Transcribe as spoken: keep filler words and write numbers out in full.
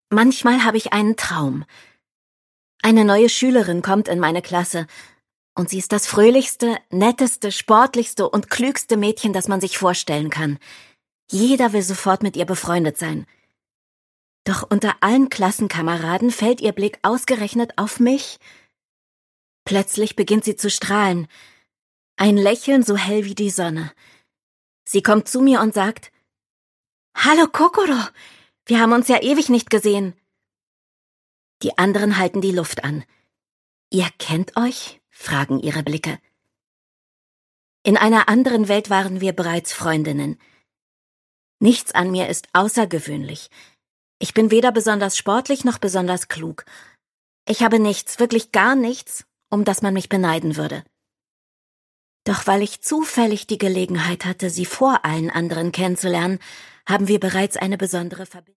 Manchmal habe ich einen Traum. Eine neue Schülerin kommt in meine Klasse und sie ist das fröhlichste, netteste, sportlichste und klügste Mädchen, das man sich vorstellen kann. Jeder will sofort mit ihr befreundet sein. Doch unter allen Klassenkameraden fällt ihr Blick ausgerechnet auf mich. Plötzlich beginnt sie zu strahlen. Ein Lächeln so hell wie die Sonne. Sie kommt zu mir und sagt: »Hallo Kokoro, wir haben uns ja ewig nicht gesehen.« Die anderen halten die Luft an. »Ihr kennt euch?« fragen ihre Blicke. In einer anderen Welt waren wir bereits Freundinnen. Nichts an mir ist außergewöhnlich. Ich bin weder besonders sportlich noch besonders klug. Ich habe nichts, wirklich gar nichts, um das man mich beneiden würde. Doch weil ich zufällig die Gelegenheit hatte, sie vor allen anderen kennenzulernen, haben wir bereits eine besondere Verbindung.